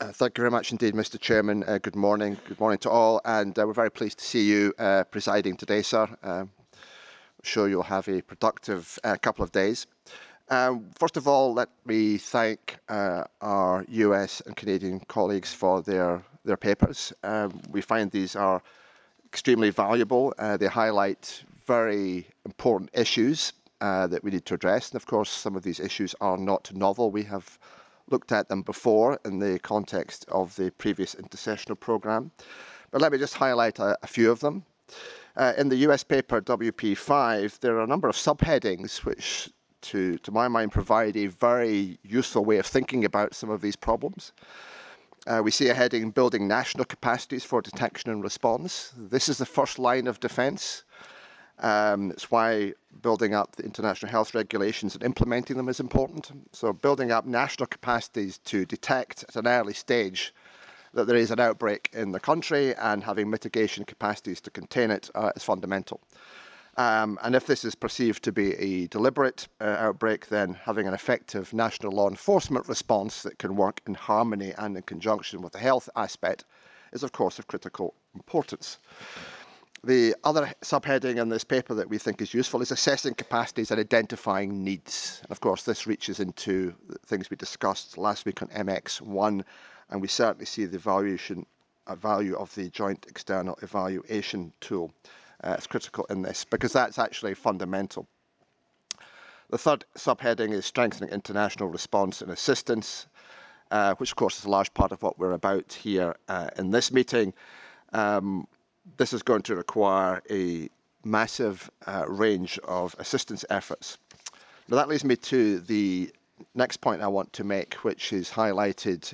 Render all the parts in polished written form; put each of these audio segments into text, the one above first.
Thank you very much indeed, Mr. Chairman. Good morning. Good morning to all, and we're very pleased to see you presiding today, sir. I'm sure you'll have a productive couple of days. First of all, let me thank our US and Canadian colleagues for their papers. We find these are extremely valuable. They highlight very important issues that we need to address, and of course some of these issues are not novel. We have looked at them before in the context of the previous intersessional programme. But let me just highlight a few of them. In the US paper WP5, there are a number of subheadings which, to my mind, provide a very useful way of thinking about some of these problems. We see a heading, Building National Capacities for Detection and Response. This is the first line of defence. It's why building up the international health regulations and implementing them is important. So building up national capacities to detect at an early stage that there is an outbreak in the country and having mitigation capacities to contain it is fundamental. And if this is perceived to be a deliberate outbreak, then having an effective national law enforcement response that can work in harmony and in conjunction with the health aspect is, of course, of critical importance. The other subheading in this paper that we think is useful is assessing capacities and identifying needs. And of course, this reaches into the things we discussed last week on MX1, and we certainly see the value of the Joint External Evaluation Tool. It's critical in this because that's actually fundamental. The third subheading is strengthening international response and assistance, which of course is a large part of what we're about here in this meeting. This is going to require a massive range of assistance efforts. Now that leads me to the next point I want to make, which is highlighted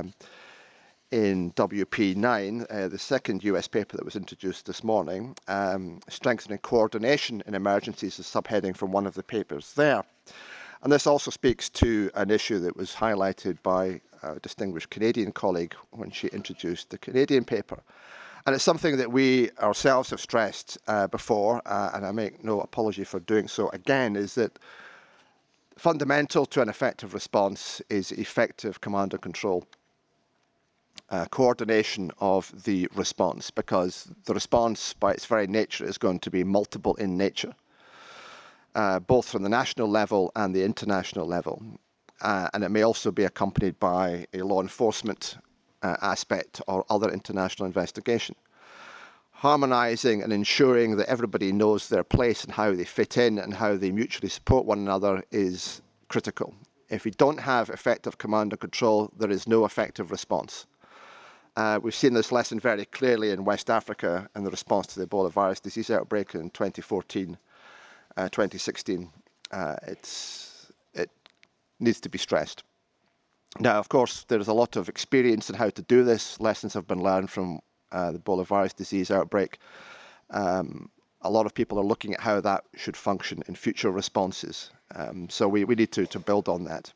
in WP9, the second US paper that was introduced this morning, strengthening coordination in emergencies, a subheading from one of the papers there. And this also speaks to an issue that was highlighted by a distinguished Canadian colleague when she introduced the Canadian paper. And it's something that we ourselves have stressed before, and I make no apology for doing so again, is that fundamental to an effective response is effective command and control. Coordination of the response, because the response by its very nature is going to be multiple in nature, both from the national level and the international level. And it may also be accompanied by a law enforcement aspect or other international investigation. Harmonising and ensuring that everybody knows their place and how they fit in and how they mutually support one another is critical. If we don't have effective command and control, there is no effective response. We've seen this lesson very clearly in West Africa in the response to the Ebola virus disease outbreak in 2014, 2016. It needs to be stressed. Now, of course, there is a lot of experience in how to do this. Lessons have been learned from the Ebola virus disease outbreak. A lot of people are looking at how that should function in future responses. So we need to build on that.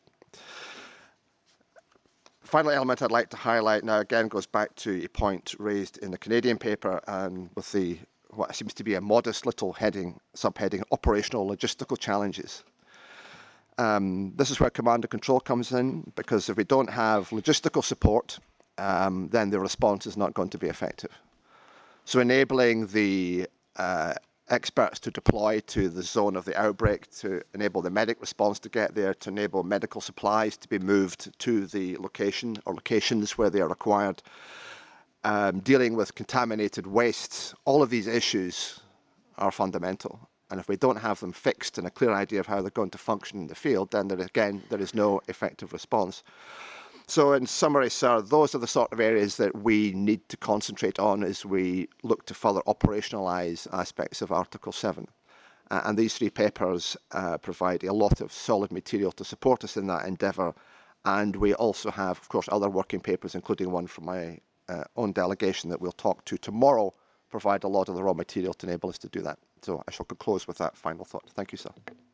Final element I'd like to highlight now again goes back to a point raised in the Canadian paper and with the what seems to be a modest little subheading, operational logistical challenges. This is where command and control comes in, because if we don't have logistical support, then the response is not going to be effective. So enabling the experts to deploy to the zone of the outbreak, to enable the medic response to get there, to enable medical supplies to be moved to the location or locations where they are required, dealing with contaminated wastes, all of these issues are fundamental. And if we don't have them fixed and a clear idea of how they're going to function in the field, then there is no effective response. So in summary, sir, those are the sort of areas that we need to concentrate on as we look to further operationalise aspects of Article 7. And these three papers provide a lot of solid material to support us in that endeavour. And we also have, of course, other working papers, including one from my own delegation that we'll talk to tomorrow, provide a lot of the raw material to enable us to do that. So I shall close with that final thought. Thank you, sir.